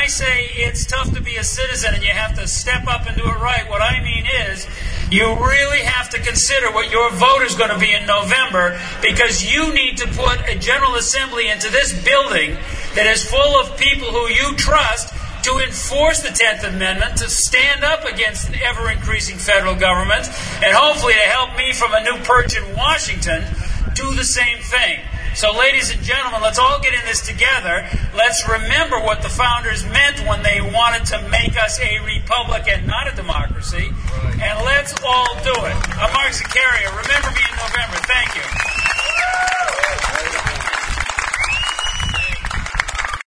I say it's tough to be a citizen and you have to step up and do it right, what I mean is you really have to consider what your vote is going to be in November, because you need to put a General Assembly into this building that is full of people who you trust to enforce the 10th Amendment, to stand up against the ever-increasing federal government, and hopefully to help me from a new perch in Washington do the same thing. So, ladies and gentlemen, let's all get in this together. Let's remember what the founders meant when they wanted to make us a republic and not a democracy. And let's all do it. I'm Mark Zaccaria. Remember me in November. Thank you.